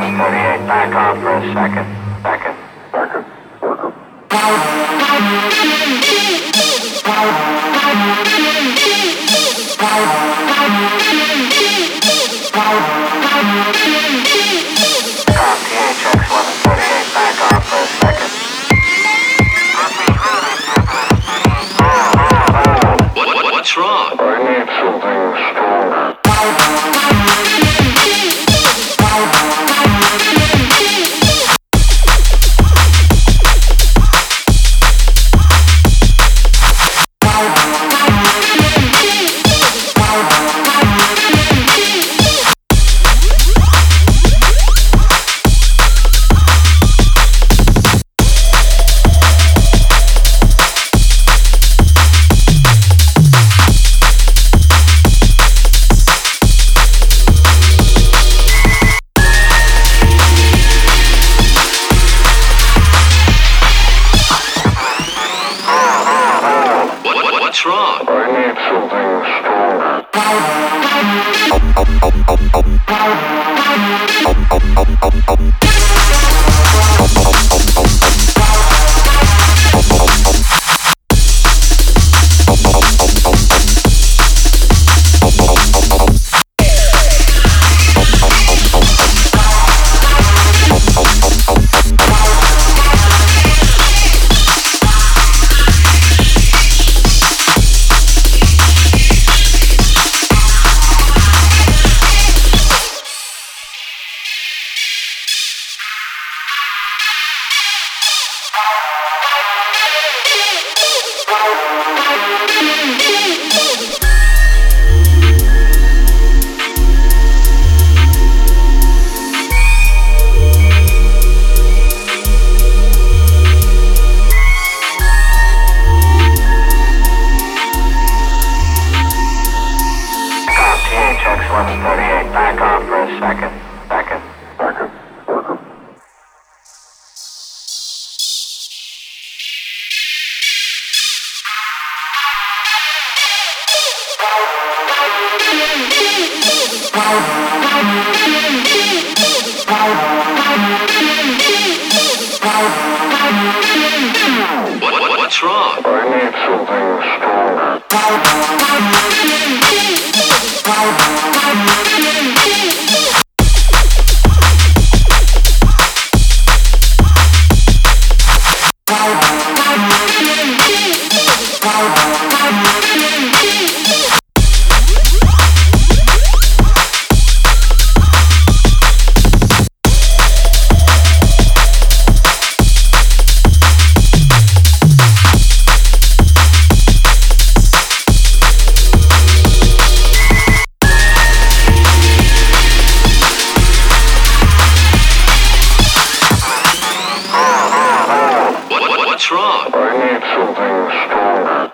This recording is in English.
11:38. Back off for a second. Second. THX 11:38. Back off for a second. What's wrong? I need something stronger. What's wrong? I need something stronger. THX 11:38. Back off for a second. Second. What's wrong? I need something stronger. What's wrong? I need something stronger.